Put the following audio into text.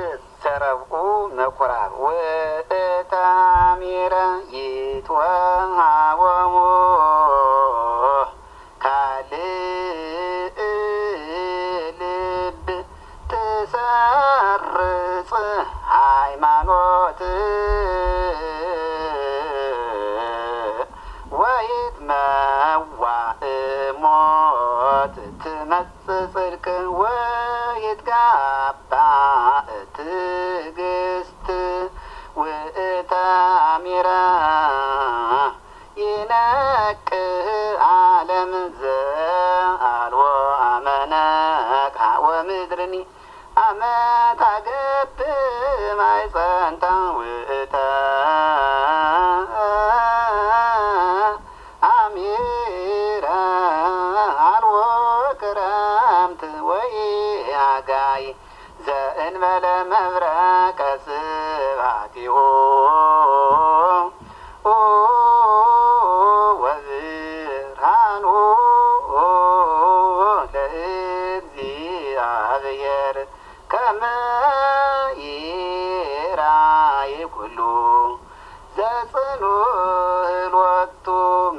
ሰረብቁ መኩራብ ወእታሚረ ይትወሃቦሙ ካልእ ልብ ትሰርጽ ሃይማኖት ወይትመዋዕ ሞት ትመጽእ ጽድቅ ወይትጋባእ ትዕግስት ወእታሚረ ይነቅህ ዓለም ዘአልቦ አመነቃ ወምድርኒ አመት አገብ ማይጸንታ ውእተ አሚረ አልቦ ክረምት ወኢያጋይ ዘእንበለ መብረቀ ስብሐቲሁ ወብርሃኑ ለእግዚአብሔር ከመ ይራይ ኩሉ ዘጽኑዕ